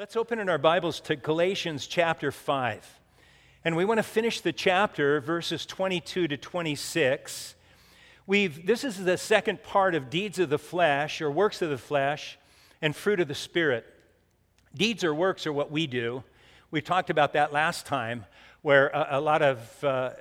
Let's open in our Bibles to Galatians chapter 5. And we want to finish the chapter, verses 22 to 26. This is the second part of deeds of the flesh, or works of the flesh, and fruit of the Spirit. Deeds or works are what we do. We talked about that last time, where a lot of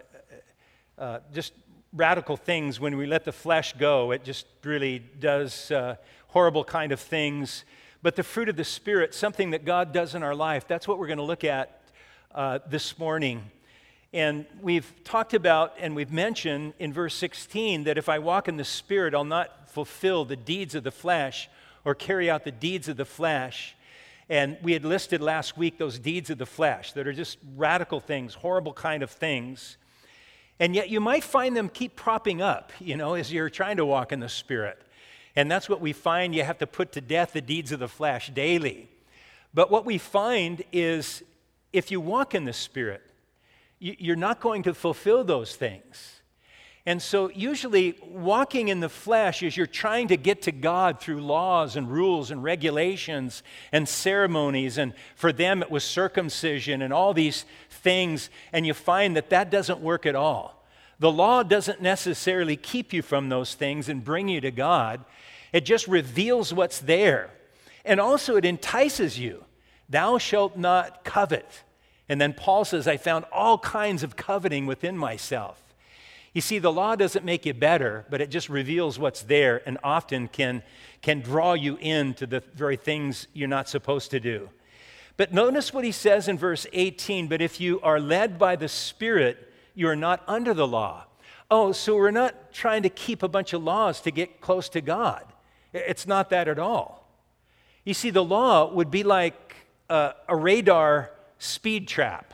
just radical things, when we let the flesh go, it just really does horrible kind of things. But the fruit of the Spirit, something that God does in our life, that's what we're going to look at this morning. And we've talked about and we've mentioned in verse 16 that if I walk in the Spirit, I'll not fulfill the deeds of the flesh or carry out the deeds of the flesh. And we had listed last week those deeds of the flesh that are just radical things, horrible kind of things. And yet you might find them keep propping up, as you're trying to walk in the Spirit. And that's what we find. You have to put to death the deeds of the flesh daily. But what we find is if you walk in the Spirit, you're not going to fulfill those things. And so usually walking in the flesh is you're trying to get to God through laws and rules and regulations and ceremonies. And for them it was circumcision and all these things. And you find that doesn't work at all. The law doesn't necessarily keep you from those things and bring you to God. It just reveals what's there. And also it entices you. Thou shalt not covet. And then Paul says, I found all kinds of coveting within myself. You see, the law doesn't make you better, but it just reveals what's there and often can draw you into the very things you're not supposed to do. But notice what he says in verse 18, but if you are led by the Spirit, you are not under the law. Oh, so we're not trying to keep a bunch of laws to get close to God. It's not that at all. You see, the law would be like a radar speed trap.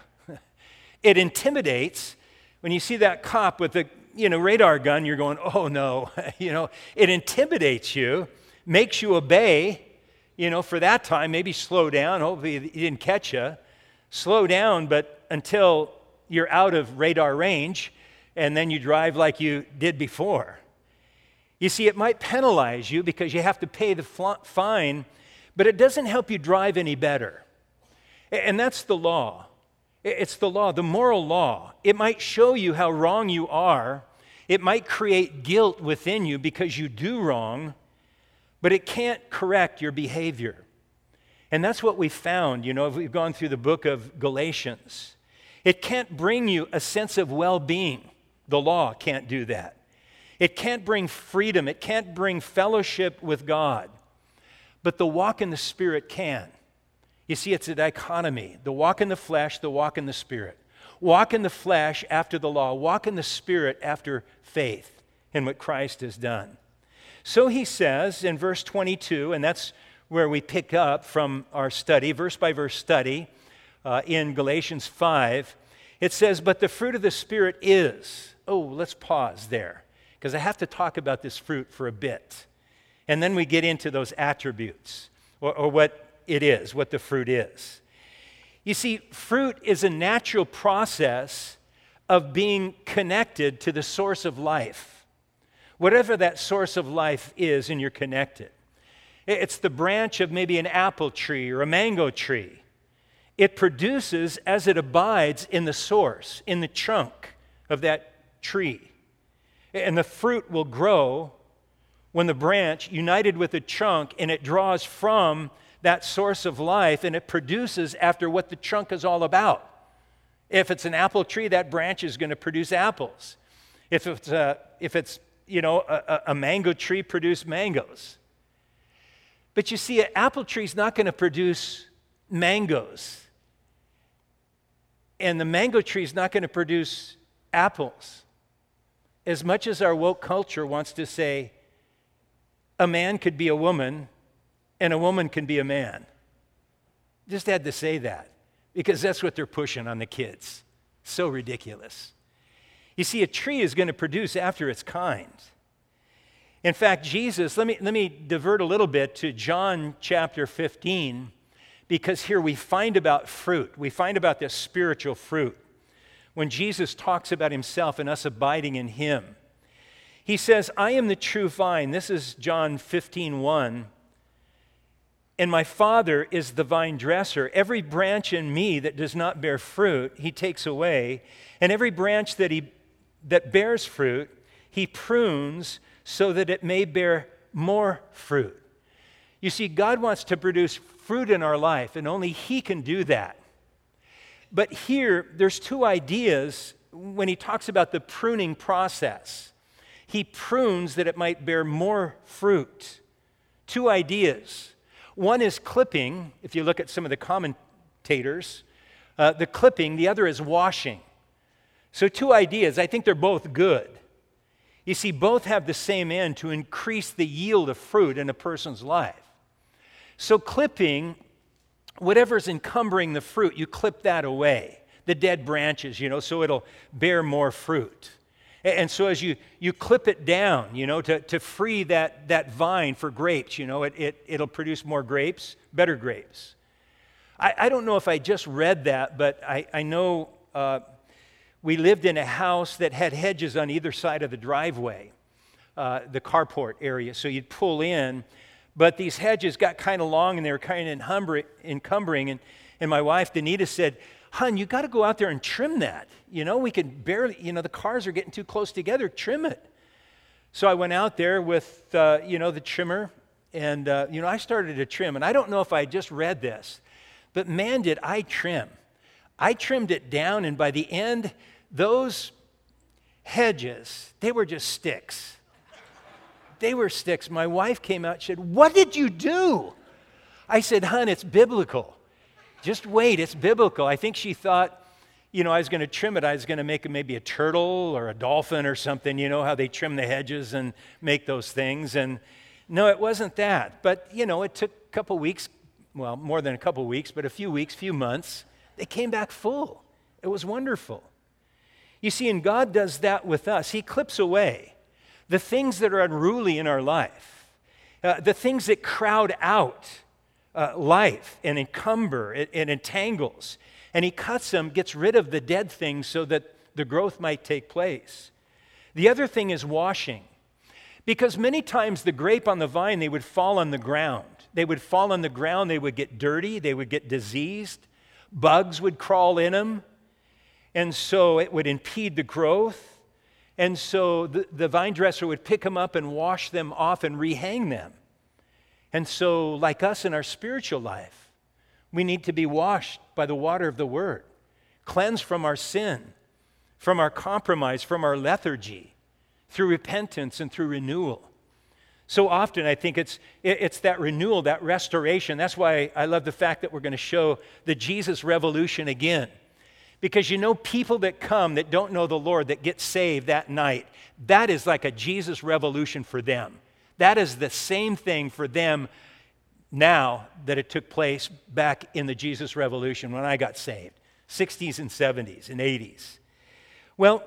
It intimidates. When you see that cop with the radar gun, you're going, oh no. It intimidates you, makes you obey. For that time, maybe slow down. Hopefully he didn't catch you. Slow down, but until you're out of radar range, and then you drive like you did before. You see, it might penalize you because you have to pay the fine, but it doesn't help you drive any better. And that's the law. It's the law, the moral law. It might show you how wrong you are. It might create guilt within you because you do wrong, but it can't correct your behavior. And that's what we found, if we've gone through the book of Galatians. It can't bring you a sense of well-being. The law can't do that. It can't bring freedom. It can't bring fellowship with God. But the walk in the Spirit can. You see, it's a dichotomy. The walk in the flesh, the walk in the Spirit. Walk in the flesh after the law. Walk in the Spirit after faith in what Christ has done. So he says in verse 22, and that's where we pick up from our study, verse by verse study in Galatians 5. It says, but the fruit of the Spirit is. Oh, let's pause there, because I have to talk about this fruit for a bit. And then we get into those attributes, or what it is, what the fruit is. You see, fruit is a natural process of being connected to the source of life. Whatever that source of life is, and you're connected. It's the branch of maybe an apple tree or a mango tree. It produces as it abides in the source, in the trunk of that tree. And the fruit will grow when the branch, united with the trunk, and it draws from that source of life, and it produces after what the trunk is all about. If it's an apple tree, that branch is going to produce apples. If it's a mango tree, produce mangoes. But you see, an apple tree is not going to produce mangoes. And the mango tree is not going to produce apples. As much as our woke culture wants to say, a man could be a woman, and a woman can be a man. Just had to say that, because that's what they're pushing on the kids. So ridiculous. You see, a tree is going to produce after its kind. In fact, Jesus, let me divert a little bit to John chapter 15, because here we find about fruit. We find about this spiritual fruit. When Jesus talks about himself and us abiding in him, he says, I am the true vine. This is John 15:1. and my Father is the vine dresser. Every branch in me that does not bear fruit, he takes away. And every branch that bears fruit, he prunes so that it may bear more fruit. You see, God wants to produce fruit in our life, and only he can do that. But here, there's two ideas when he talks about the pruning process. He prunes that it might bear more fruit. Two ideas. One is clipping, if you look at some of the commentators, the clipping, the other is washing. So two ideas, I think they're both good. You see, both have the same end to increase the yield of fruit in a person's life. So clipping, whatever's encumbering the fruit, you clip that away, the dead branches, so it'll bear more fruit. And so as you clip it down, to free that vine for grapes, it'll produce more grapes, better grapes. I don't know if I just read that, but I know we lived in a house that had hedges on either side of the driveway, the carport area, so you'd pull in, but these hedges got kind of long and they were kind of encumbering, and my wife, Danita, said, "Hon, you got to go out there and trim that. We can barely, the cars are getting too close together, trim it." So I went out there with, the trimmer, and, I started to trim, and I don't know if I just read this, but man, did I trim. I trimmed it down, and by the end, those hedges, they were just sticks. They were sticks. My wife came out and said, "What did you do?" I said, "Hon, it's biblical. Just wait, it's biblical." I think she thought, I was going to trim it. I was going to make it maybe a turtle or a dolphin or something, how they trim the hedges and make those things. And no, it wasn't that. But, it took a couple weeks, well, more than a couple weeks, but a few weeks, few months. They came back full. It was wonderful. You see, and God does that with us. He clips away the things that are unruly in our life, the things that crowd out life and encumber, it entangles. And he cuts them, gets rid of the dead things so that the growth might take place. The other thing is washing. Because many times the grape on the vine, they would fall on the ground. They would fall on the ground, they would get dirty, they would get diseased. Bugs would crawl in them. And so it would impede the growth. And so the vine dresser would pick them up and wash them off and rehang them. And so, like us in our spiritual life, we need to be washed by the water of the Word, cleansed from our sin, from our compromise, from our lethargy, through repentance and through renewal. So often I think it's that renewal, that restoration. That's why I love the fact that we're going to show the Jesus Revolution again. Because people that come that don't know the Lord, that get saved that night, that is like a Jesus Revolution for them. That is the same thing for them now that it took place back in the Jesus Revolution when I got saved, 60s and 70s and 80s. Well,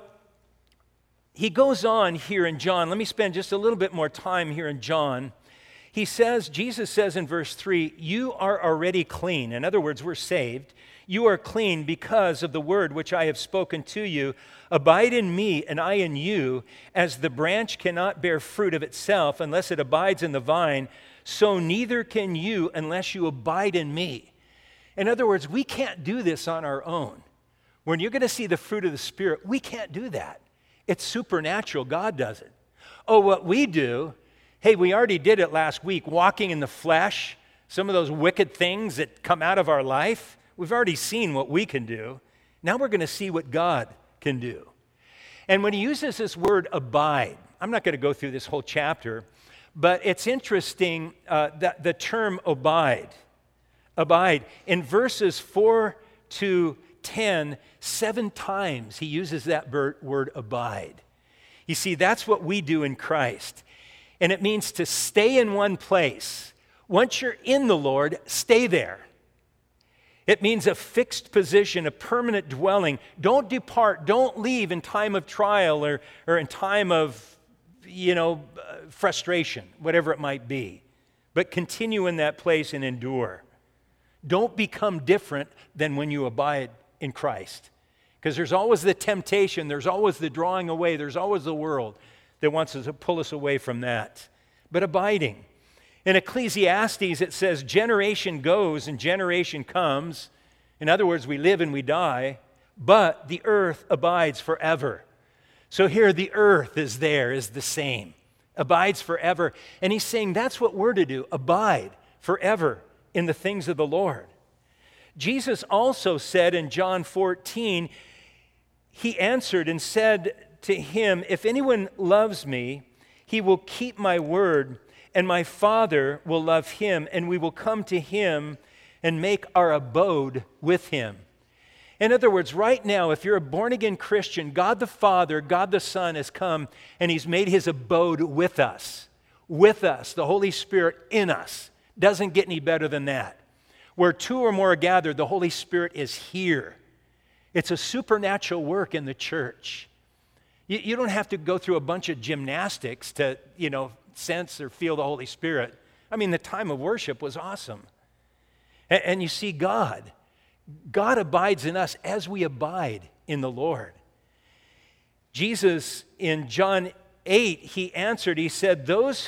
he goes on here in John. Let me spend just a little bit more time here in John. Jesus says in verse 3, "You are already clean." In other words, we're saved. "You are clean because of the word which I have spoken to you. Abide in me and I in you. As the branch cannot bear fruit of itself unless it abides in the vine, so neither can you unless you abide in me." In other words, we can't do this on our own. When you're going to see the fruit of the Spirit, we can't do that. It's supernatural. God does it. Oh, what we do, hey, we already did it last week, walking in the flesh, some of those wicked things that come out of our life. We've already seen what we can do. Now we're going to see what God can do. And when he uses this word abide, I'm not going to go through this whole chapter, but it's interesting that the term abide, in verses 4 to 10, 7 times he uses that word abide. You see, that's what we do in Christ. And it means to stay in one place. Once you're in the Lord, stay there. It means a fixed position, a permanent dwelling. Don't depart, don't leave in time of trial or in time of, frustration, whatever it might be. But continue in that place and endure. Don't become different than when you abide in Christ. Because there's always the temptation, there's always the drawing away, there's always the world that wants to pull us away from that. But abiding. In Ecclesiastes, it says, generation goes and generation comes. In other words, we live and we die, but the earth abides forever. So here the earth is the same, abides forever. And he's saying that's what we're to do, abide forever in the things of the Lord. Jesus also said in John 14, he answered and said to him, if anyone loves me, he will keep my word, and my Father will love him, and we will come to him and make our abode with him. In other words, right now, if you're a born-again Christian, God the Father, God the Son has come, and he's made his abode with us, the Holy Spirit in us. Doesn't get any better than that. Where two or more are gathered, the Holy Spirit is here. It's a supernatural work in the church. You don't have to go through a bunch of gymnastics to, sense or feel the Holy Spirit. I mean, the time of worship was awesome. And you see God abides in us as we abide in the Lord. Jesus, in John 8, he answered, he said, those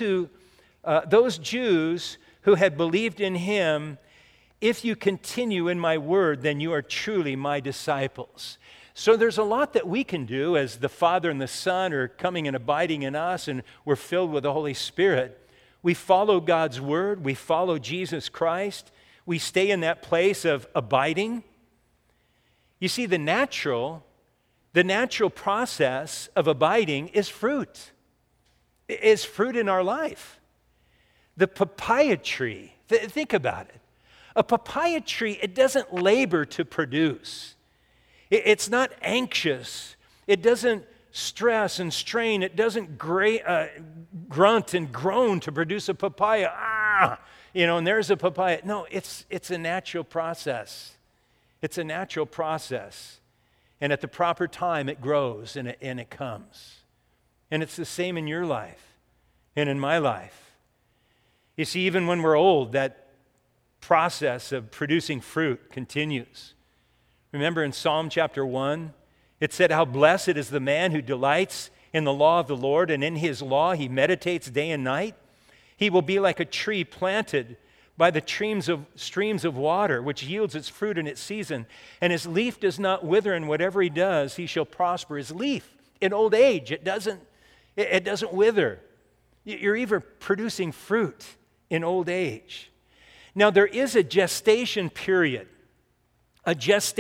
Jews who had believed in him, if you continue in my word, then you are truly my disciples. So there's a lot that we can do as the Father and the Son are coming and abiding in us, and we're filled with the Holy Spirit. We follow God's word. We follow Jesus Christ. We stay in that place of abiding. You see, the natural process of abiding is fruit. Is fruit in our life. The papaya tree, think about it. A papaya tree, it doesn't labor to produce. It's not anxious. It doesn't stress and strain. It doesn't grunt and groan to produce a papaya. And there's a papaya. No, it's a natural process. It's a natural process. And at the proper time, it grows and it comes. And it's the same in your life and in my life. You see, even when we're old, that process of producing fruit continues. Remember in Psalm chapter 1, it said, how blessed is the man who delights in the law of the Lord, and in his law he meditates day and night. He will be like a tree planted by the streams of water, which yields its fruit in its season, and his leaf does not wither, and whatever he does, he shall prosper. His leaf in old age, it doesn't wither. You're even producing fruit in old age. Now, there is a gestation period, and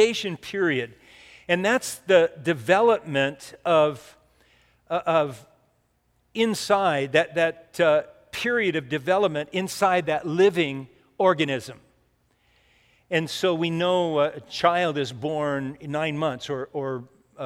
that's the development of inside, that period of development inside that living organism. And so we know a child is born in 9 months or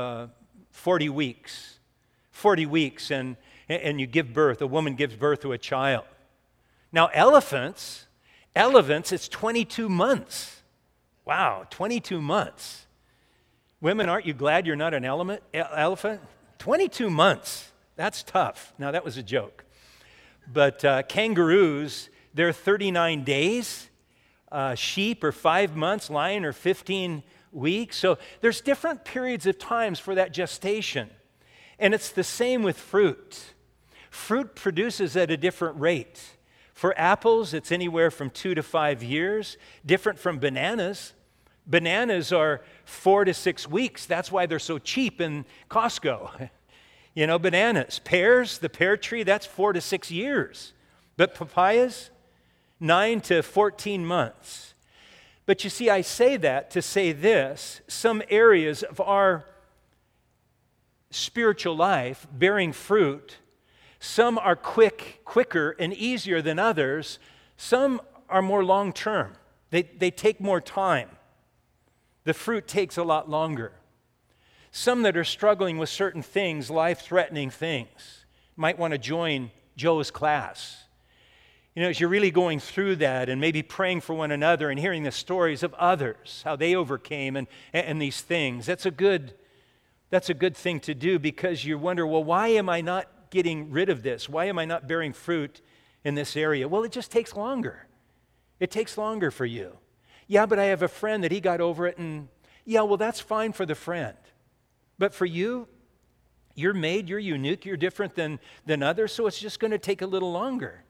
40 weeks. 40 weeks, and you give birth, a woman gives birth to a child. Now, elephants, it's 22 months. Wow, 22 months. Women, aren't you glad you're not an elephant? 22 months. That's tough. Now, that was a joke. But kangaroos, they're 39 days. Sheep are 5 months. Lion are 15 weeks. So there's different periods of times for that gestation. And it's the same with fruit. Fruit produces at a different rate. For apples, it's anywhere from 2 to 5 years, different from bananas. Bananas are 4 to 6 weeks. That's why they're so cheap in Costco. Bananas. Pears, the pear tree, that's 4 to 6 years. But papayas, 9 to 14 months. But you see, I say that to say this, some areas of our spiritual life bearing fruit, some are quicker and easier than others. Some are more long-term. They take more time. The fruit takes a lot longer. Some that are struggling with certain things, life-threatening things, might want to join Joe's class. As you're really going through that and maybe praying for one another and hearing the stories of others, how they overcame and these things, that's a good thing to do, because you wonder, well, why am I not getting rid of this? Why am I not bearing fruit in this area? Well, it just takes longer. It takes longer for you. Yeah, but I have a friend that he got over it, and yeah, well, that's fine for the friend. But for you, you're made, you're unique, you're different than others, so it's just going to take a little longer.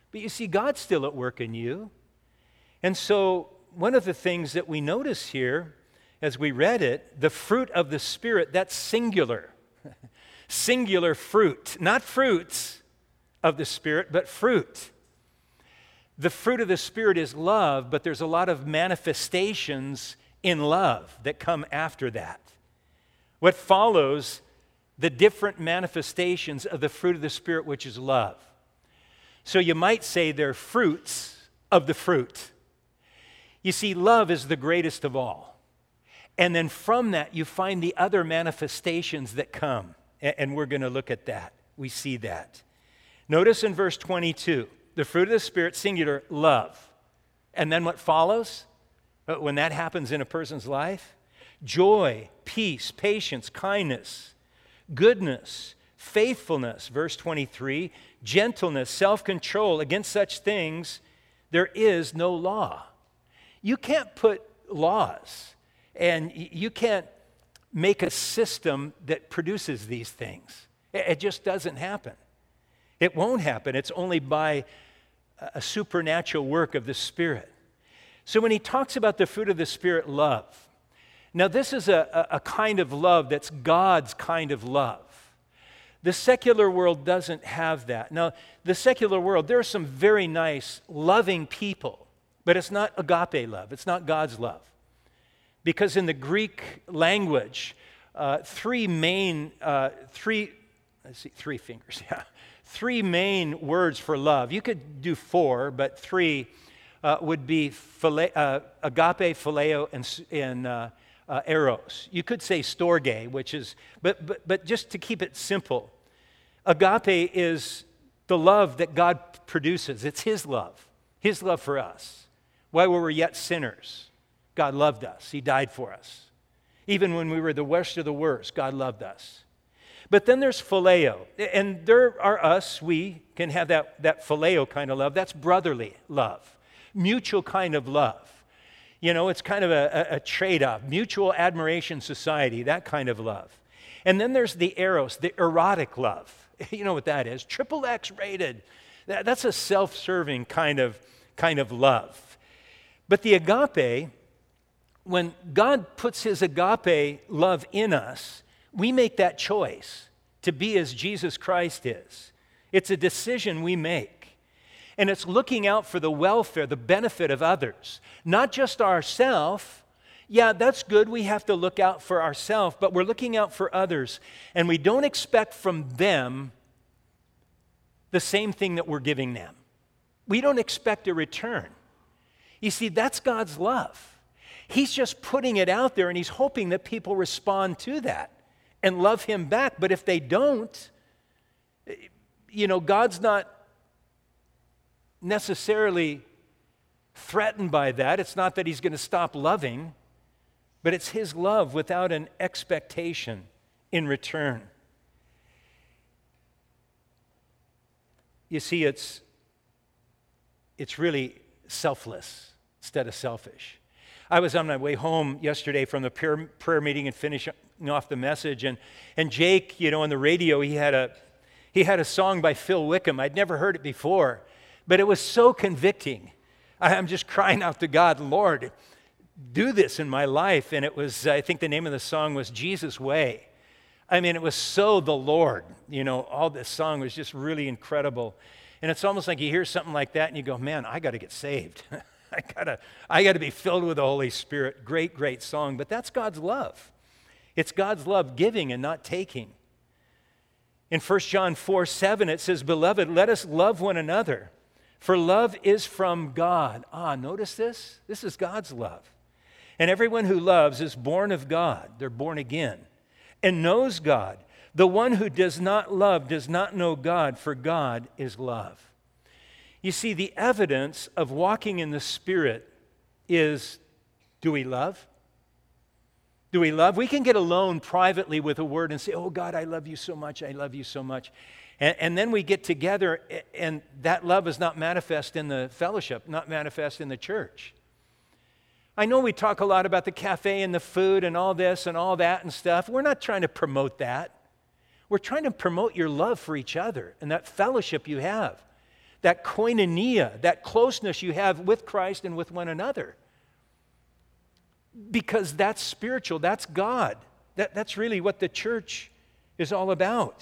But you see, God's still at work in you. And so one of the things that we notice here as we read it, the fruit of the Spirit, that's singular. Singular fruit. Not fruits of the Spirit, but fruit. The fruit of the Spirit is love, but there's a lot of manifestations in love that come after that. What follows the different manifestations of the fruit of the Spirit, which is love. So you might say they're fruits of the fruit. You see, love is the greatest of all. And then from that, you find the other manifestations that come. And we're going to look at that. We see that. Notice in verse 22, the fruit of the Spirit, singular, love. And then what follows? When that happens in a person's life? Joy, peace, patience, kindness, goodness, faithfulness, verse 23, gentleness, self-control. Against such things there is no law. You can't put laws, and you can't make a system that produces these things. It just doesn't happen. It won't happen. It's only by a supernatural work of the Spirit. So when he talks about the fruit of the Spirit, love. Now this is a kind of love that's God's kind of love. The secular world doesn't have that. Now, the secular world, there are some very nice, loving people, but it's not agape love. It's not God's love. Because in the Greek language, three main words for love. You could do four, but three would be agape, phileo, and eros. You could say storge, which is, but just to keep it simple, agape is the love that God produces. It's His love for us. While we were yet sinners, God loved us. He died for us. Even when we were the worst of the worst, God loved us. But then there's phileo, and there are us, we can have that phileo kind of love. That's brotherly love, mutual kind of love. You know, it's kind of a trade-off, mutual admiration society, that kind of love. And then there's the eros, the erotic love. You know what that is, triple X rated. That's a self-serving kind of love. But the agape, when God puts His agape love in us, we make that choice to be as Jesus Christ is. It's a decision we make. And it's looking out for the welfare, the benefit of others. Not just ourselves. Yeah, that's good. We have to look out for ourselves, but we're looking out for others. And we don't expect from them the same thing that we're giving them. We don't expect a return. You see, that's God's love. He's just putting it out there, and He's hoping that people respond to that and love Him back. But if they don't, you know, God's not necessarily threatened by that. It's not that He's going to stop loving, but it's His love without an expectation in return. You see, it's really selfless instead of selfish. I was on my way home yesterday from the prayer meeting and finishing off the message, and Jake, you know, on the radio, he had a song by Phil Wickham. I'd never heard it before, but it was so convicting. I'm just crying out to God, Lord, do this in my life. And it was, I think the name of the song was Jesus Way. I mean, it was so the Lord, you know, all this song was just really incredible. And it's almost like you hear something like that and you go, man, I got to get saved. I got to be filled with the Holy Spirit. Great, great song. But that's God's love. It's God's love giving and not taking. In 1 John 4:7, it says, Beloved, let us love one another, for love is from God. Notice this? This is God's love. And everyone who loves is born of God. They're born again. And knows God. The one who does not love does not know God, for God is love. You see, the evidence of walking in the Spirit is, do we love? Do we love? We can get alone privately with a word and say, oh God, I love you so much, I love you so much. And then we get together and that love is not manifest in the fellowship, not manifest in the church. I know we talk a lot about the cafe and the food and all this and all that and stuff. We're not trying to promote that. We're trying to promote your love for each other and that fellowship you have. that koinonia, that closeness you have with Christ and with one another. Because that's spiritual, that's God. That's really what the church is all about.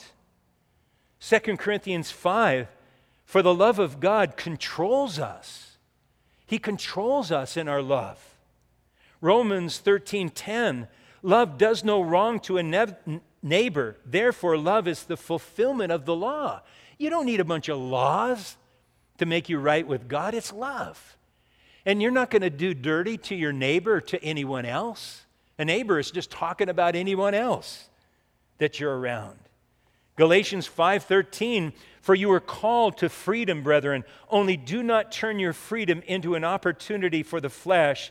2 Corinthians 5, for the love of God controls us. He controls us in our love. Romans 13:10, love does no wrong to a neighbor. Therefore, love is the fulfillment of the law. You don't need a bunch of laws to make you right with God. It's love. And you're not going to do dirty to your neighbor or to anyone else. A neighbor is just talking about anyone else that you're around. Galatians 5:13, for you are called to freedom, brethren. Only do not turn your freedom into an opportunity for the flesh,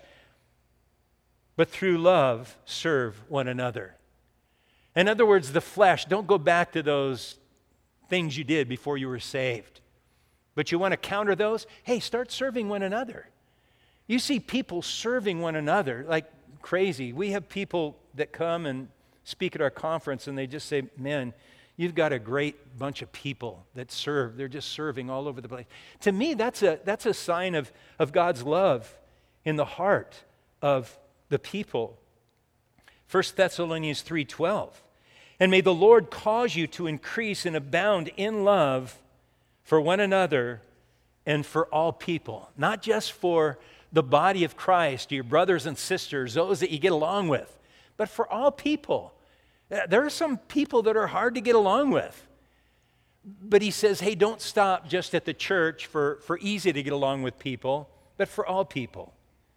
but through love serve one another. In other words, the flesh, don't go back to those things you did before you were saved. But you want to counter those? Hey, start serving one another. You see people serving one another like crazy. We have people that come and speak at our conference and they just say, man, you've got a great bunch of people that serve. They're just serving all over the place. To me, that's a sign of God's love in the heart of the people. 1 Thessalonians 3:12, and may the Lord cause you to increase and abound in love for one another and for all people. Not just for the body of Christ, your brothers and sisters, those that you get along with, but for all people. There are some people that are hard to get along with. But he says, hey, don't stop just at the church for easy to get along with people, but for all people.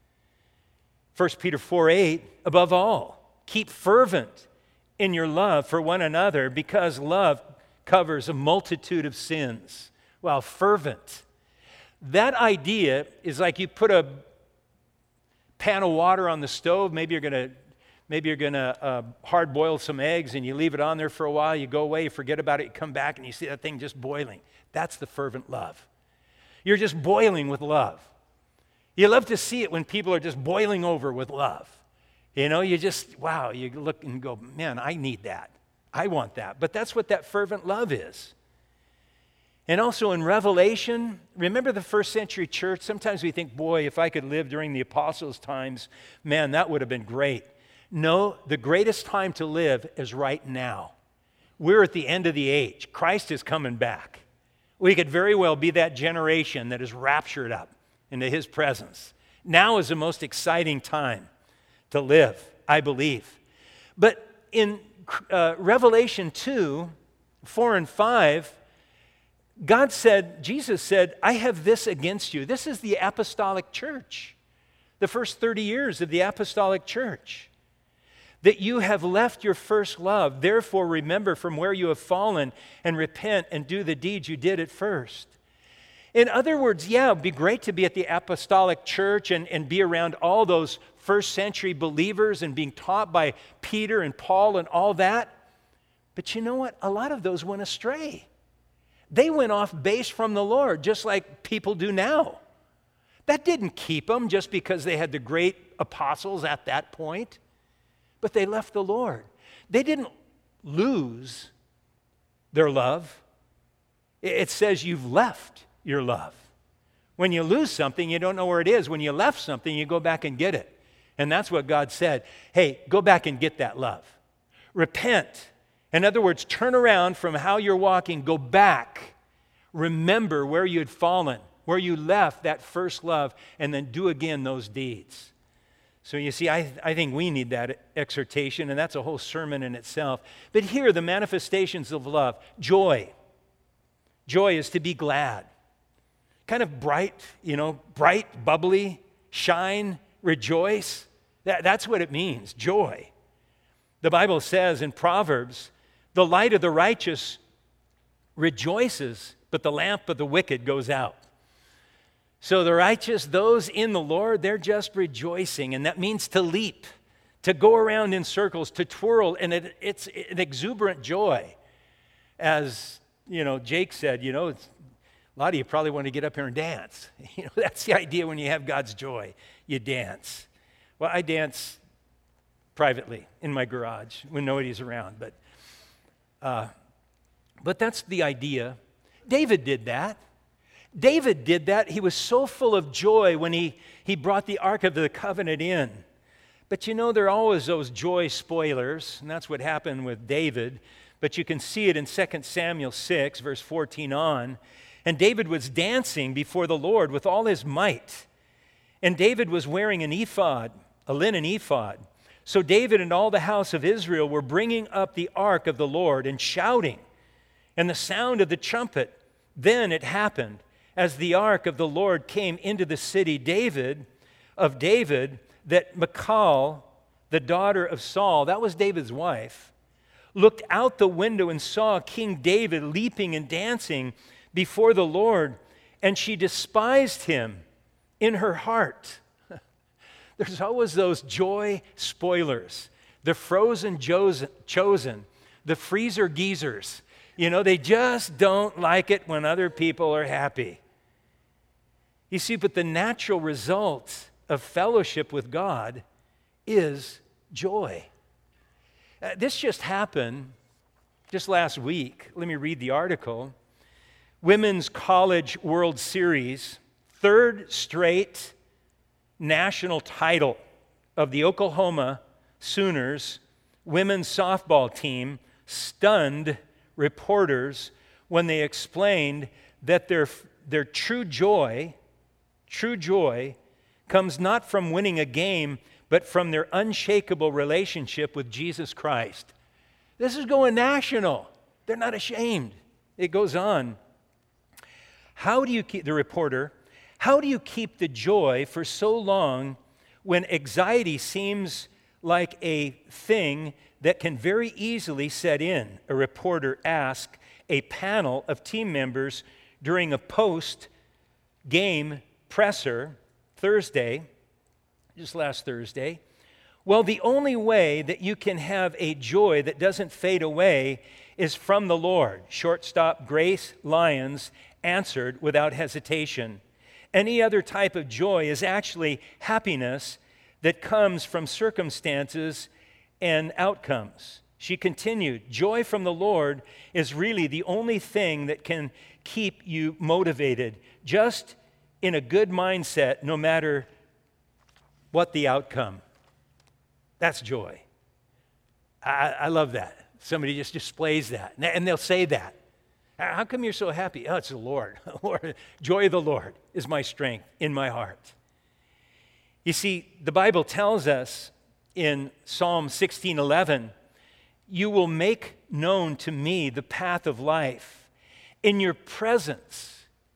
1 Peter 4:8, above all, keep fervent in your love for one another, because love covers a multitude of sins. Well, fervent. That idea is like you put a pan of water on the stove. Maybe you're going to hard boil some eggs and you leave it on there for a while. You go away, you forget about it, you come back and you see that thing just boiling. That's the fervent love. You're just boiling with love. You love to see it when people are just boiling over with love. You know, you just, wow, you look and go, man, I need that. I want that. But that's what that fervent love is. And also in Revelation, remember the first century church? Sometimes we think, boy, if I could live during the apostles' times, man, that would have been great. No, the greatest time to live is right now. We're at the end of the age. Christ is coming back. We could very well be that generation that is raptured up into his presence. Now is the most exciting time to live, I believe. But in Revelation 2, 4 and 5, Jesus said, I have this against you. This is the apostolic church, the first 30 years of the apostolic church, that you have left your first love. Therefore, remember from where you have fallen and repent and do the deeds you did at first. In other words, yeah, it'd be great to be at the apostolic church and be around all those first century believers and being taught by Peter and Paul and all that. But you know what? A lot of those went astray. They went off base from the Lord, just like people do now. That didn't keep them just because they had the great apostles at that point, but they left the Lord. They didn't lose their love. It says you've left your love. When you lose something, you don't know where it is. When you left something, you go back and get it. And that's what God said. Hey, go back and get that love. Repent. In other words, turn around from how you're walking, go back. Remember where you had fallen, where you left that first love, and then do again those deeds. So you see, I think we need that exhortation, and that's a whole sermon in itself. But here, the manifestations of love. Joy. Joy is to be glad. Kind of bright, bright, bubbly, shine, rejoice. That's what it means, joy. The Bible says in Proverbs, the light of the righteous rejoices, but the lamp of the wicked goes out. So the righteous, those in the Lord, they're just rejoicing, and that means to leap, to go around in circles, to twirl, and it's an exuberant joy. As, Jake said, a lot of you probably want to get up here and dance. That's the idea when you have God's joy. You dance. Well, I dance privately in my garage when nobody's around, but that's the idea. David did that. David did that. He was so full of joy when he brought the Ark of the Covenant in. But you know, there are always those joy spoilers, and that's what happened with David. But you can see it in 2 Samuel 6, verse 14 on. And David was dancing before the Lord with all his might. And David was wearing an ephod, a linen ephod. So David and all the house of Israel were bringing up the ark of the Lord and shouting, and the sound of the trumpet. Then it happened, as the ark of the Lord came into the city of David, that Michal, the daughter of Saul, that was David's wife, looked out the window and saw King David leaping and dancing before the Lord, and she despised him in her heart. There's always those joy spoilers, the frozen chosen, the freezer geezers. You know, they just don't like it when other people are happy. You see, but the natural result of fellowship with God is joy. This just happened just last week. Let me read the article. Women's College World Series, third straight national title of the Oklahoma Sooners women's softball team stunned reporters when they explained that their true joy comes not from winning a game, but from their unshakable relationship with Jesus Christ. This is going national. They're not ashamed. It goes on. How do you keep the joy for so long when anxiety seems like a thing that can very easily set in? A reporter asked a panel of team members during a post-game presser just last Thursday. Well, the only way that you can have a joy that doesn't fade away is from the Lord. Shortstop Grace Lyons answered without hesitation. Any other type of joy is actually happiness that comes from circumstances and outcomes. She continued, joy from the Lord is really the only thing that can keep you motivated, just in a good mindset, no matter what the outcome. That's joy. I love that. Somebody just displays that, and they'll say that. How come you're so happy? Oh, it's the Lord. Joy of the Lord is my strength in my heart. You see, the Bible tells us in Psalm 16:11, you will make known to me the path of life. In your presence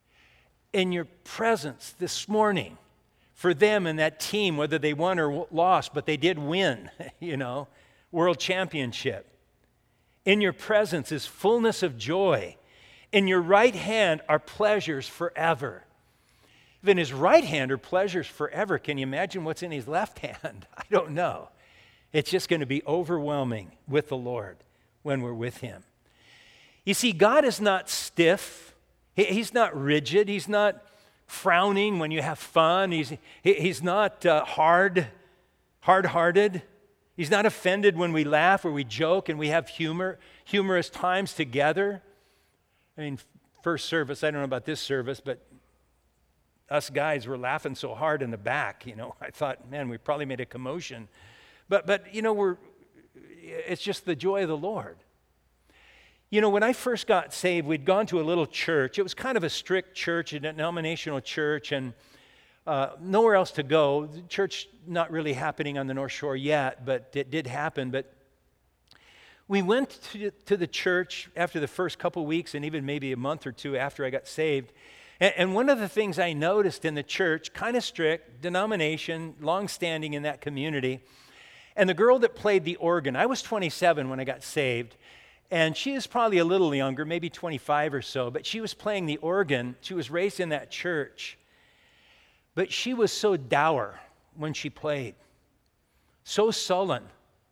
this morning, for them and that team, whether they won or lost, but they did win, world championship. In your presence is fullness of joy. In your right hand are pleasures forever. If in his right hand are pleasures forever, can you imagine what's in his left hand? I don't know. It's just going to be overwhelming with the Lord when we're with him. You see, God is not stiff. He's not rigid. He's not frowning when you have fun. He's not hard-hearted. He's not offended when we laugh or we joke and we have humorous times together. I mean, first service, I don't know about this service, but us guys were laughing so hard in the back, I thought, man, we probably made a commotion. But it's just the joy of the Lord. When I first got saved, we'd gone to a little church. It was kind of a strict church, a denominational church, and nowhere else to go. The church not really happening on the North Shore yet, but it did happen. But we went to the church after the first couple weeks and even maybe a month or two after I got saved. And one of the things I noticed in the church, kind of strict, denomination, long-standing in that community, and the girl that played the organ, I was 27 when I got saved, and she is probably a little younger, maybe 25 or so, but she was playing the organ. She was raised in that church. But she was so dour when she played, so sullen.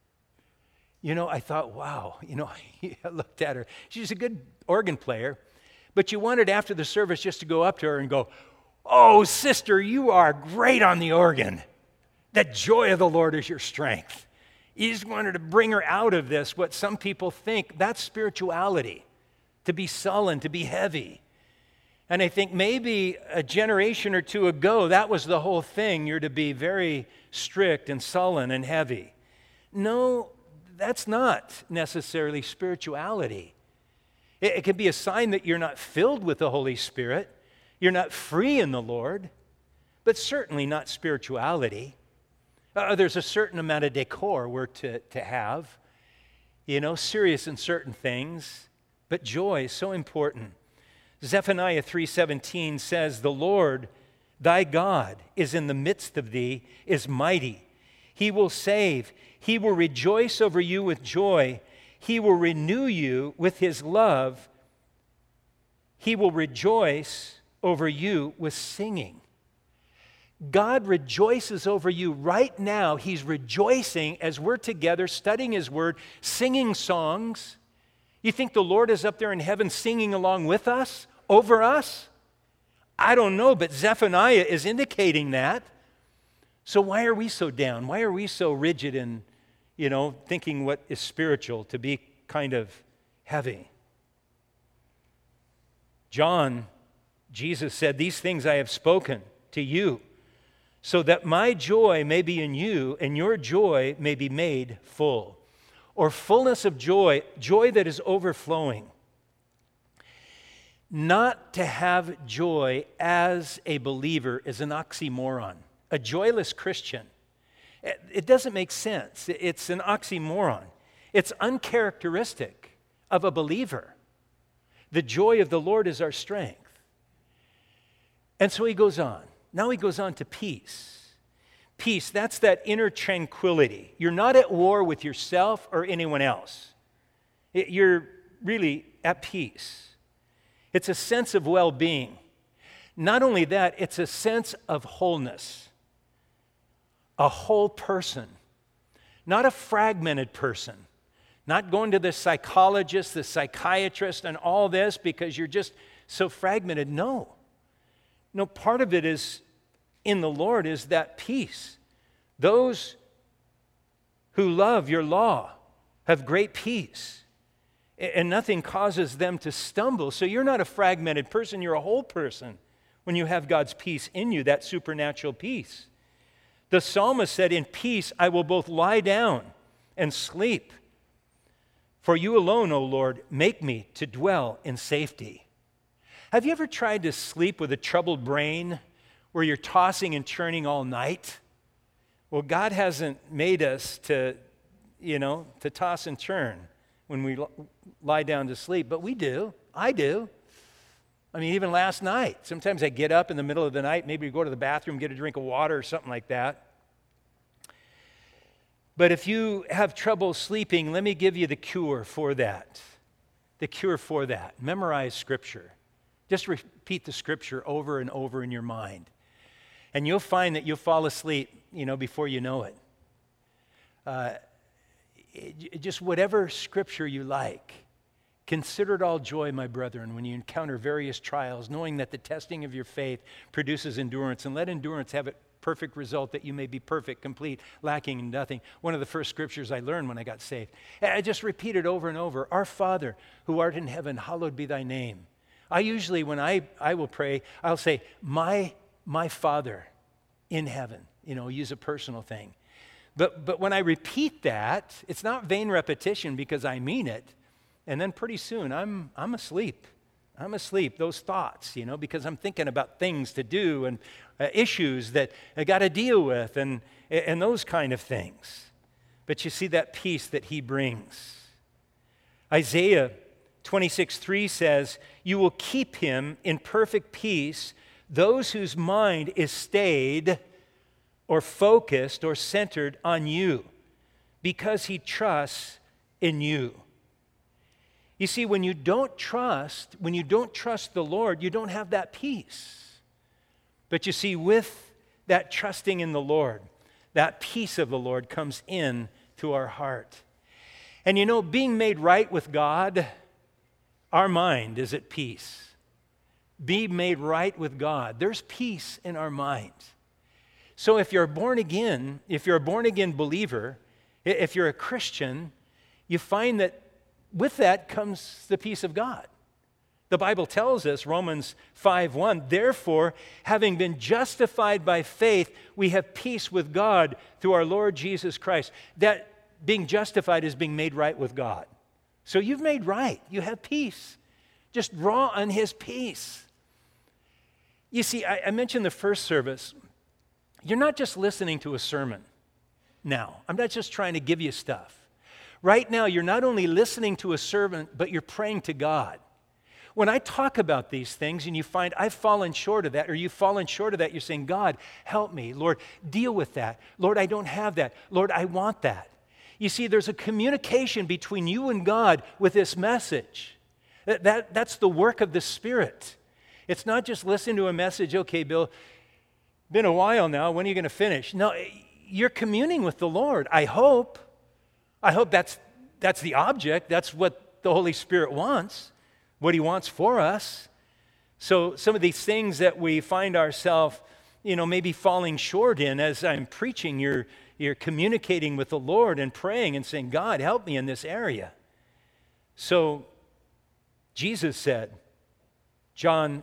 I thought, wow, I looked at her. She's a good organ player, but you wanted after the service just to go up to her and go, oh, sister, you are great on the organ. The joy of the Lord is your strength. You just wanted to bring her out of this, what some people think, that's spirituality, to be sullen, to be heavy. And I think maybe a generation or two ago, that was the whole thing. You're to be very strict and sullen and heavy. No, that's not necessarily spirituality. It can be a sign that you're not filled with the Holy Spirit. You're not free in the Lord, but certainly not spirituality. There's a certain amount of decor we're to have, serious in certain things, but joy is so important. Zephaniah 3:17 says, "The Lord, thy God, is in the midst of thee, is mighty. He will save. He will rejoice over you with joy. He will renew you with his love. He will rejoice over you with singing." God rejoices over you right now. He's rejoicing as we're together studying his word, singing songs. You think the Lord is up there in heaven singing along with us, over us? I don't know, but Zephaniah is indicating that. So why are we so down? Why are we so rigid in, thinking what is spiritual to be kind of heavy? John, Jesus said, "These things I have spoken to you, so that my joy may be in you and your joy may be made full." Or fullness of joy, joy that is overflowing. Not to have joy as a believer is an oxymoron. A joyless Christian, it doesn't make sense. It's an oxymoron. It's uncharacteristic of a believer. The joy of the Lord is our strength. And so he goes on. Now he goes on to peace. Peace, that's that inner tranquility. You're not at war with yourself or anyone else. You're really at peace. It's a sense of well-being. Not only that, it's a sense of wholeness. A whole person, not a fragmented person. Not going to the psychologist, the psychiatrist, and all this because you're just so fragmented. No, part of it is in the Lord is that peace. Those who love your law have great peace, and nothing causes them to stumble. So you're not a fragmented person, you're a whole person when you have God's peace in you, that supernatural peace. The psalmist said, "In peace I will both lie down and sleep. For you alone, O Lord, make me to dwell in safety." Have you ever tried to sleep with a troubled brain where you're tossing and turning all night? Well, God hasn't made us to toss and turn when we lie down to sleep, but we do. I do. I mean, even last night, sometimes I get up in the middle of the night, maybe go to the bathroom, get a drink of water or something like that. But if you have trouble sleeping, let me give you the cure for that. The cure for that. Memorize Scripture. Just repeat the Scripture over and over in your mind. And you'll find that you'll fall asleep, before you know it. Just whatever Scripture you like. Consider it all joy, my brethren, when you encounter various trials, knowing that the testing of your faith produces endurance, and let endurance have a perfect result, that you may be perfect, complete, lacking in nothing. One of the first scriptures I learned when I got saved. I just repeat it over and over. Our Father, who art in heaven, hallowed be thy name. I usually, when I will pray, I'll say, my Father in heaven, use a personal thing. But when I repeat that, it's not vain repetition because I mean it. And then pretty soon I'm asleep. I'm asleep, those thoughts, because I'm thinking about things to do and issues that I got to deal with and those kind of things. But you see that peace that he brings. Isaiah 26:3 says, "You will keep him in perfect peace, those whose mind is stayed or focused or centered on you, because he trusts in you." You see, when you don't trust the Lord, you don't have that peace. But you see, with that trusting in the Lord, that peace of the Lord comes in to our heart. And being made right with God, our mind is at peace. Be made right with God. There's peace in our mind. So if you're born again, if you're a born again believer, if you're a Christian, you find that with that comes the peace of God. The Bible tells us, Romans 5:1, therefore, having been justified by faith, we have peace with God through our Lord Jesus Christ. That being justified is being made right with God. So you've made right. You have peace. Just draw on His peace. You see, I mentioned the first service. You're not just listening to a sermon now. I'm not just trying to give you stuff. Right now, you're not only listening to a sermon, but you're praying to God. When I talk about these things and you find I've fallen short of that, or you've fallen short of that, you're saying, God, help me. Lord, deal with that. Lord, I don't have that. Lord, I want that. You see, there's a communication between you and God with this message. That's the work of the Spirit. It's not just listen to a message, okay, Bill, been a while now, when are you going to finish? No, you're communing with the Lord. I hope that's the object. That's what the Holy Spirit wants, what He wants for us. So some of these things that we find ourselves, maybe falling short in as I'm preaching, you're communicating with the Lord and praying and saying, God, help me in this area. So Jesus said, John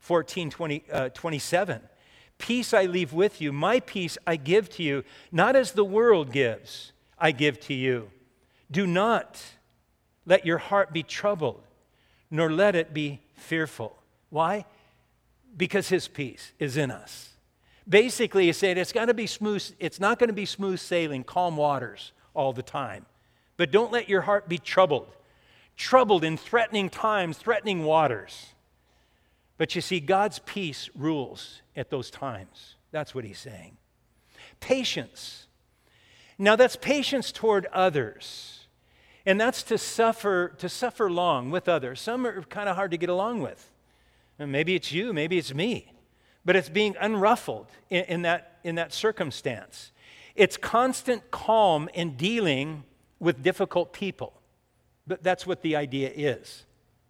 14:27, peace I leave with you, my peace I give to you, not as the world gives, I give to you. Do not let your heart be troubled, nor let it be fearful. Why? Because His peace is in us. Basically, He said it's not going to be smooth sailing, calm waters all the time. But don't let your heart be troubled. Troubled in threatening times, threatening waters. But you see, God's peace rules at those times. That's what He's saying. Patience. Now that's patience toward others. And that's to suffer long with others. Some are kind of hard to get along with. And maybe it's you, maybe it's me. But it's being unruffled in that circumstance. It's constant calm in dealing with difficult people. But that's what the idea is.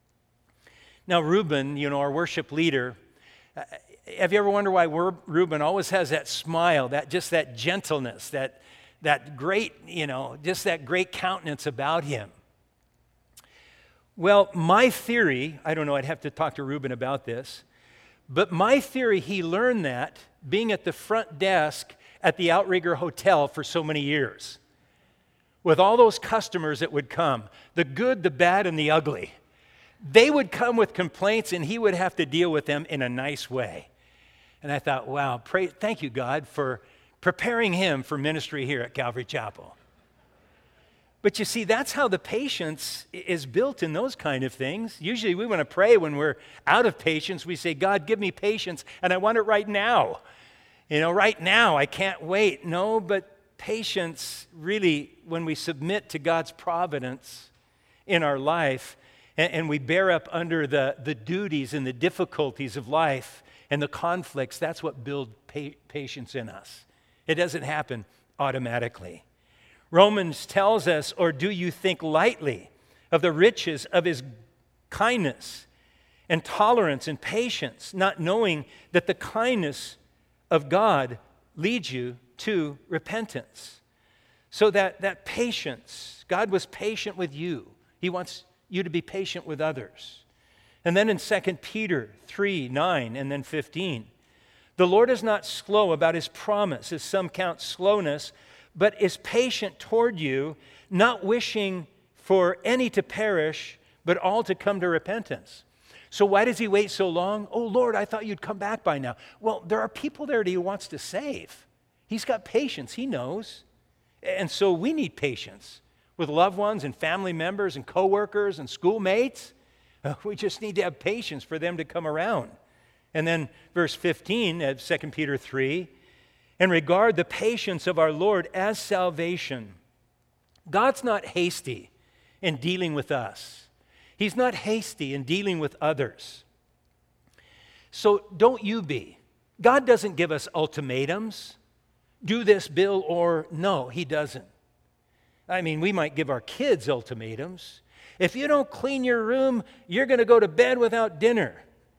Now, Reuben, our worship leader, have you ever wondered why Reuben always has that smile, that gentleness, that great, just that great countenance about him? Well, my theory, I don't know, I'd have to talk to Reuben about this, but my theory, he learned that being at the front desk at the Outrigger Hotel for so many years. With all those customers that would come, the good, the bad, and the ugly. They would come with complaints, and he would have to deal with them in a nice way. And I thought, wow, thank you, God, for preparing him for ministry here at Calvary Chapel. But you see, that's how the patience is built in those kind of things. Usually we want to pray when we're out of patience. We say, God, give me patience, and I want it right now. Right now, I can't wait. No, but patience, really, when we submit to God's providence in our life, and we bear up under the duties and the difficulties of life and the conflicts, that's what builds patience in us. It doesn't happen automatically. Romans tells us, or do you think lightly of the riches of His kindness and tolerance and patience, not knowing that the kindness of God leads you to repentance? So that patience, God was patient with you. He wants you to be patient with others. And then in 2 Peter 3:9 and then 15, the Lord is not slow about His promise, as some count slowness, but is patient toward you, not wishing for any to perish, but all to come to repentance. So why does He wait so long? Oh, Lord, I thought you'd come back by now. Well, there are people there that He wants to save. He's got patience. He knows. And so we need patience with loved ones and family members and coworkers and schoolmates. We just need to have patience for them to come around. And then verse 15 of 2 Peter 3, and regard the patience of our Lord as salvation. God's not hasty in dealing with us. He's not hasty in dealing with others. So don't you be. God doesn't give us ultimatums. Do this, Bill, or no, He doesn't. I mean, we might give our kids ultimatums. If you don't clean your room, you're going to go to bed without dinner.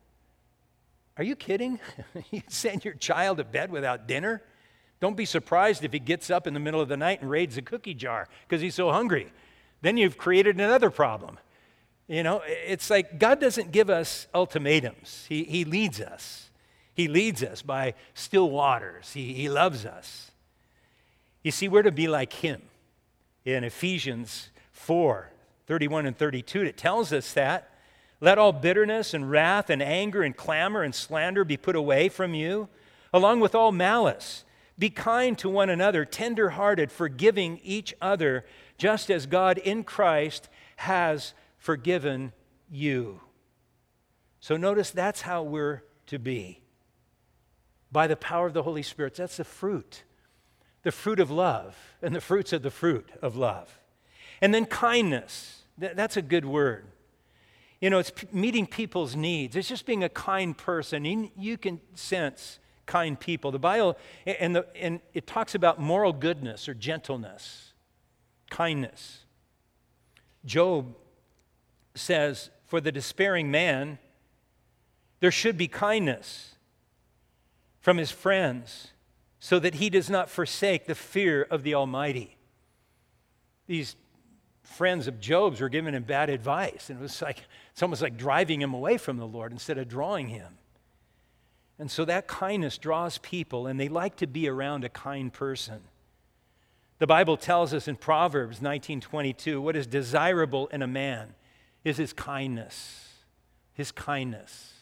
Are you kidding? You send your child to bed without dinner? Don't be surprised if he gets up in the middle of the night and raids a cookie jar because he's so hungry. Then you've created another problem. You know, it's like God doesn't give us ultimatums. He leads us. He leads us by still waters. He loves us. You see, we're to be like him. In Ephesians 4:31 and 32, it tells us that. Let all bitterness and wrath and anger and clamor and slander be put away from you, along with all malice. Be kind to one another, tender-hearted, forgiving each other, just as God in Christ has forgiven you. So notice that's how we're to be. By the power of the Holy Spirit. That's the fruit of love, and the fruits of the fruit of love. And then kindness. That's a good word. You know, it's meeting people's needs. It's just being a kind person. You can sense kind people. The Bible, and it talks about moral goodness or gentleness, kindness. Job says, for the despairing man, there should be kindness from his friends, so that he does not forsake the fear of the Almighty. These friends of Job's were giving him bad advice, and it's almost like driving him away from the Lord instead of drawing him. And so that kindness draws people, and they like to be around a kind person. The Bible tells us in Proverbs 19:22, what is desirable in a man is his kindness. His kindness.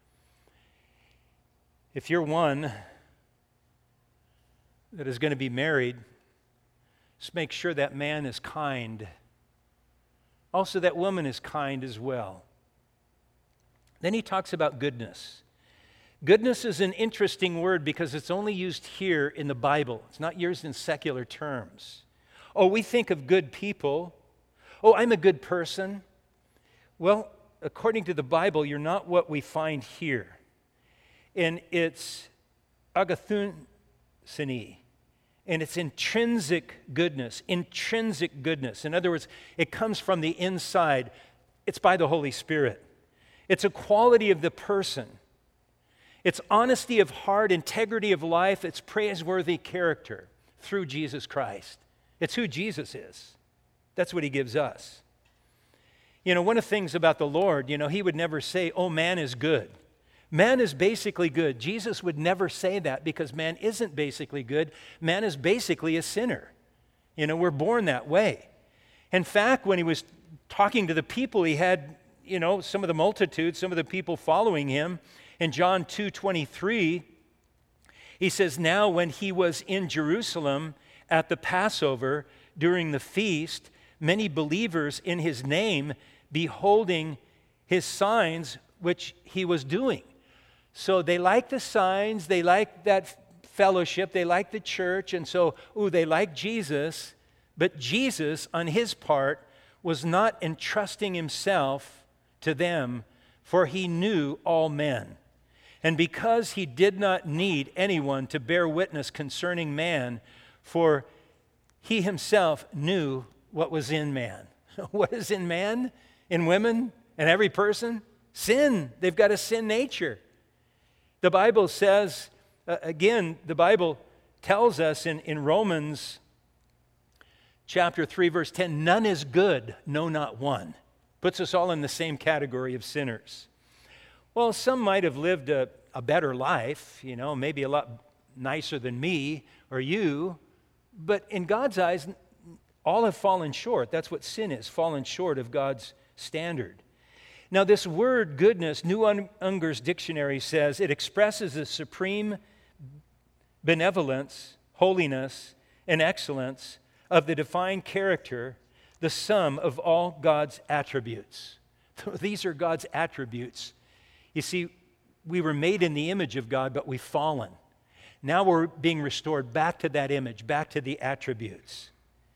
If you're one that is going to be married, just make sure that man is kind. Also, that woman is kind as well. Then he talks about goodness. Goodness is an interesting word because it's only used here in the Bible. It's not used in secular terms. Oh, we think of good people. Oh, I'm a good person. Well, according to the Bible, you're not what we find here. And it's agathosune, and it's intrinsic goodness. Intrinsic goodness. In other words, it comes from the inside. It's by the Holy Spirit. It's a quality of the person. It's honesty of heart, integrity of life. It's praiseworthy character through Jesus Christ. It's who Jesus is. That's what he gives us. You know, one of the things about the Lord, he would never say, oh, man is good. Man is basically good. Jesus would never say that because man isn't basically good. Man is basically a sinner. We're born that way. In fact, when he was talking to the people, he had, some of the multitude, some of the people following him. In John 2:23, he says, now when he was in Jerusalem at the Passover during the feast, many believers in his name, beholding his signs which he was doing. So they like the signs, they like that fellowship, they like the church, and so, they like Jesus, but Jesus, on his part, was not entrusting himself to them, for he knew all men. And because he did not need anyone to bear witness concerning man, for he himself knew what was in man. What is in man, in women, and every person? Sin. They've got a sin nature. The Bible says, the Bible tells us in Romans chapter 3, verse 10, none is good, no, not one. Puts us all in the same category of sinners. Well, some might have lived a better life, maybe a lot nicer than me or you, but in God's eyes, all have fallen short. That's what sin is, fallen short of God's standard. Now, this word goodness, New Unger's dictionary says, it expresses the supreme benevolence, holiness, and excellence of the divine character, the sum of all God's attributes. These are God's attributes. You see, we were made in the image of God, but we've fallen. Now we're being restored back to that image, back to the attributes.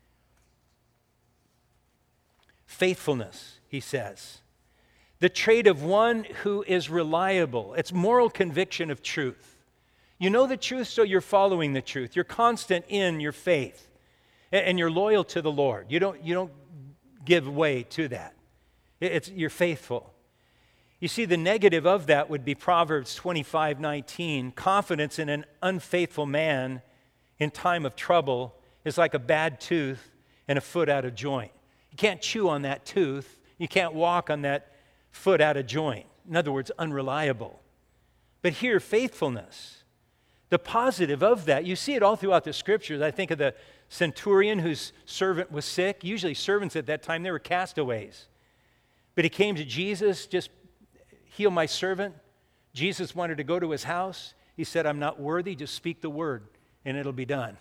Faithfulness, he says. The trait of one who is reliable. It's moral conviction of truth. You know the truth, so you're following the truth. You're constant in your faith, and you're loyal to the Lord. You don't give way to that. You're faithful. You see, the negative of that would be Proverbs 25:19. Confidence in an unfaithful man in time of trouble is like a bad tooth and a foot out of joint. You can't chew on that tooth. You can't walk on that foot out of joint. In other words, unreliable. But here, faithfulness, the positive of that, you see it all throughout the Scriptures. I think of the centurion whose servant was sick. Usually servants at that time, they were castaways. But he came to Jesus, just heal my servant. Jesus wanted to go to his house. He said, I'm not worthy, just speak the word, and it'll be done.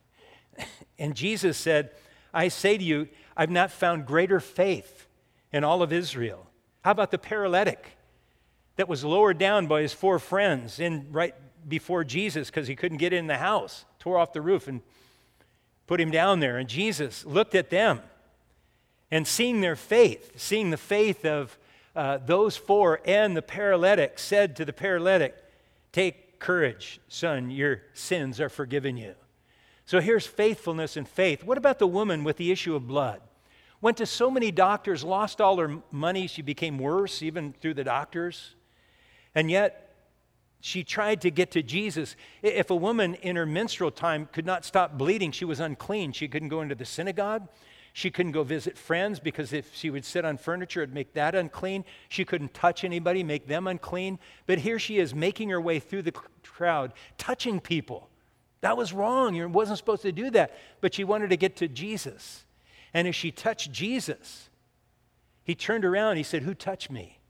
And Jesus said, I say to you, I've not found greater faith in all of Israel. How about the paralytic that was lowered down by his 4 friends right before Jesus because he couldn't get in the house, tore off the roof and put him down there. And Jesus looked at them and seeing their faith, seeing the faith of those 4 and the paralytic, said to the paralytic, take courage, son, your sins are forgiven you. So here's faithfulness and faith. What about the woman with the issue of blood? Went to so many doctors, lost all her money. She became worse even through the doctors. And yet, she tried to get to Jesus. If a woman in her menstrual time could not stop bleeding, she was unclean. She couldn't go into the synagogue. She couldn't go visit friends because if she would sit on furniture, it'd make that unclean. She couldn't touch anybody, make them unclean. But here she is making her way through the crowd, touching people. That was wrong. You wasn't supposed to do that. But she wanted to get to Jesus. And as she touched Jesus, he turned around and he said, who touched me?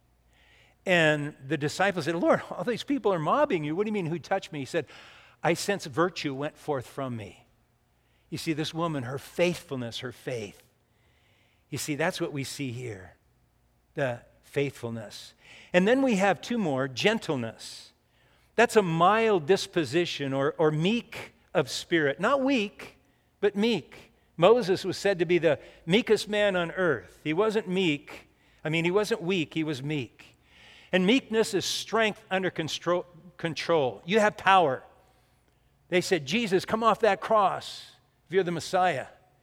And the disciples said, Lord, all these people are mobbing you. What do you mean, who touched me? He said, I sense virtue went forth from me. You see, this woman, her faithfulness, her faith. You see, that's what we see here, the faithfulness. And then we have 2 more, gentleness. That's a mild disposition or meek of spirit. Not weak, but meek. Moses was said to be the meekest man on earth. He wasn't meek. He wasn't weak, he was meek. And meekness is strength under control. You have power. They said, Jesus, come off that cross if you're the Messiah.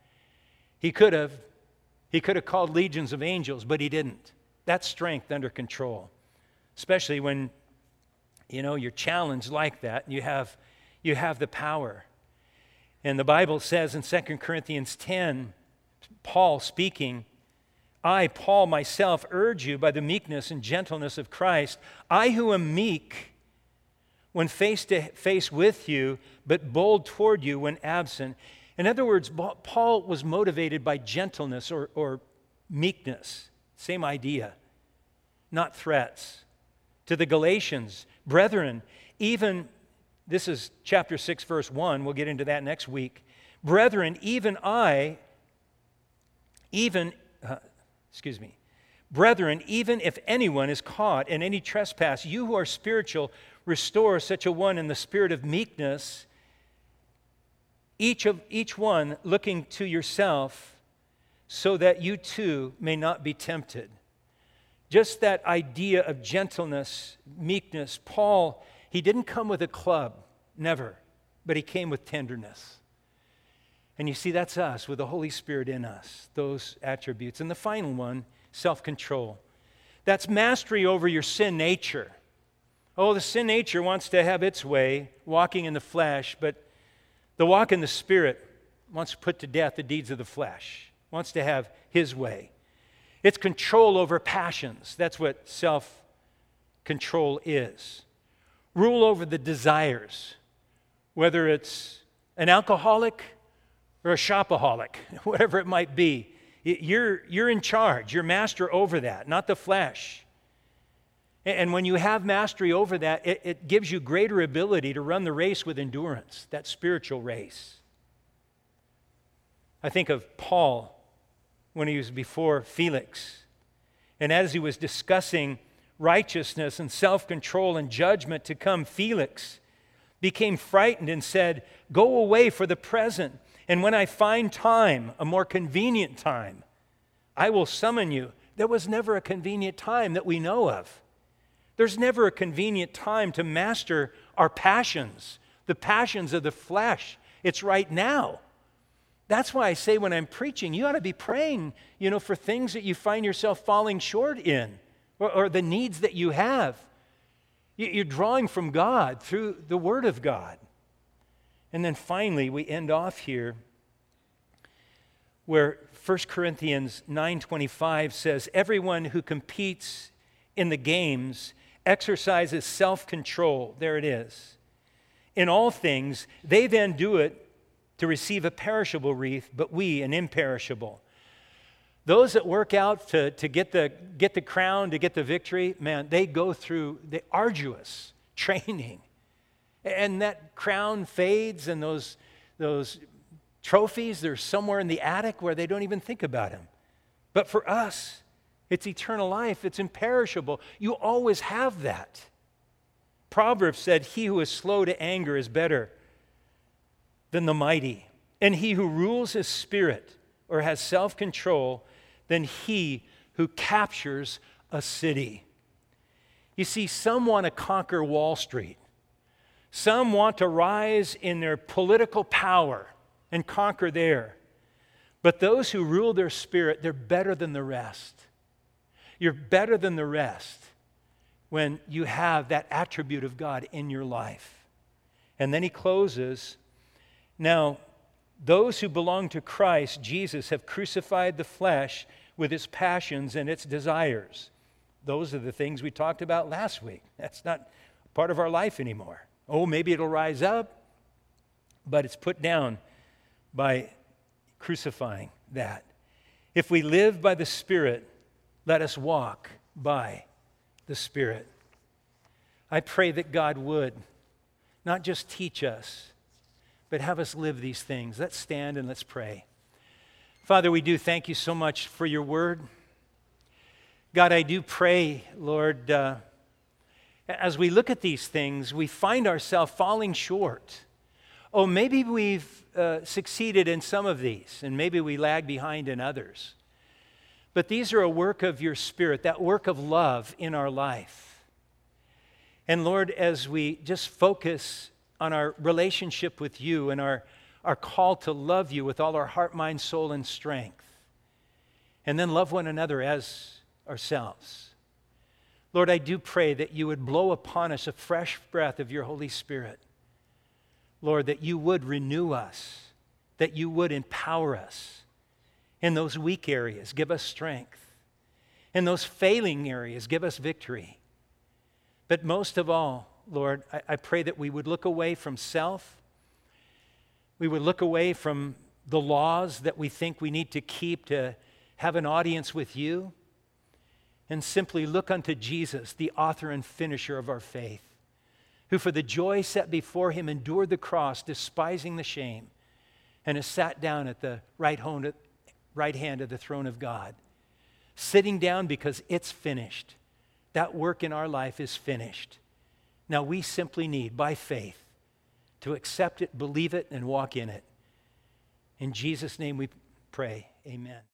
He could have called legions of angels, but he didn't. That's strength under control. Especially when, you're challenged like that and you have the power. And the Bible says in 2 Corinthians 10, Paul speaking, I, Paul, myself, urge you by the meekness and gentleness of Christ, I who am meek when face to face with you, but bold toward you when absent. In other words, Paul was motivated by gentleness or meekness. Same idea, not threats. To the Galatians, brethren, even, this is chapter 6, verse 1, we'll get into that next week. Brethren, even if anyone is caught in any trespass, you who are spiritual, restore such a one in the spirit of meekness, each one looking to yourself, so that you too may not be tempted. Just that idea of gentleness, meekness. Paul, he didn't come with a club, never, but he came with tenderness. And you see, that's us, with the Holy Spirit in us, those attributes. And the final one, self-control. That's mastery over your sin nature. Oh, the sin nature wants to have its way, walking in the flesh, but the walk in the Spirit wants to put to death the deeds of the flesh, wants to have his way. It's control over passions. That's what self-control is. Rule over the desires, whether it's an alcoholic or a shopaholic, whatever it might be. You're in charge. You're master over that, not the flesh. And when you have mastery over that, it gives you greater ability to run the race with endurance, that spiritual race. I think of Paul when he was before Felix. And as he was discussing righteousness and self-control and judgment to come, Felix became frightened and said, "Go away for the present, and when I find time, a more convenient time, I will summon you." There was never a convenient time that we know of. There's never a convenient time to master our passions, the passions of the flesh. It's right now. That's why I say when I'm preaching, you ought to be praying, for things that you find yourself falling short in, or the needs that you have. You're drawing from God through the Word of God. And then finally, we end off here where 1 Corinthians 9:25 says, everyone who competes in the games exercises self-control. There it is. In all things, they then do it to receive a perishable wreath, but we an imperishable. Those that work out to get the crown, to get the victory, man, they go through the arduous training. And that crown fades, and those trophies, they're somewhere in the attic where they don't even think about them. But for us, it's eternal life. It's imperishable. You always have that. Proverbs said, he who is slow to anger is better than the mighty, and he who rules his spirit or has self-control than he who captures a city. You see, some want to conquer Wall Street. Some want to rise in their political power and conquer there. But those who rule their spirit, they're better than the rest. You're better than the rest when you have that attribute of God in your life. And then he closes, now, those who belong to Christ Jesus have crucified the flesh with its passions and its desires. Those are the things we talked about last week. That's not part of our life anymore. Oh, maybe it'll rise up, but it's put down by crucifying that. If we live by the Spirit, let us walk by the Spirit. I pray that God would not just teach us, but have us live these things. Let's stand and let's pray. Father, we do thank you so much for your word. God, I do pray, Lord, as we look at these things, we find ourselves falling short. Oh, maybe we've succeeded in some of these, and maybe we lag behind in others. But these are a work of your Spirit, that work of love in our life. And Lord, as we just focus on our relationship with you and our call to love you with all our heart, mind, soul, and strength, and then love one another as ourselves. Lord, I do pray that you would blow upon us a fresh breath of your Holy Spirit. Lord, that you would renew us, that you would empower us in those weak areas, give us strength. In those failing areas, give us victory. But most of all, Lord, I pray that we would look away from self. We would look away from the laws that we think we need to keep to have an audience with you, and simply look unto Jesus, the author and finisher of our faith, who for the joy set before him endured the cross, despising the shame, and has sat down at the right hand of the throne of God, sitting down because it's finished. That work in our life is finished. Now we simply need, by faith, to accept it, believe it, and walk in it. In Jesus' name we pray, amen.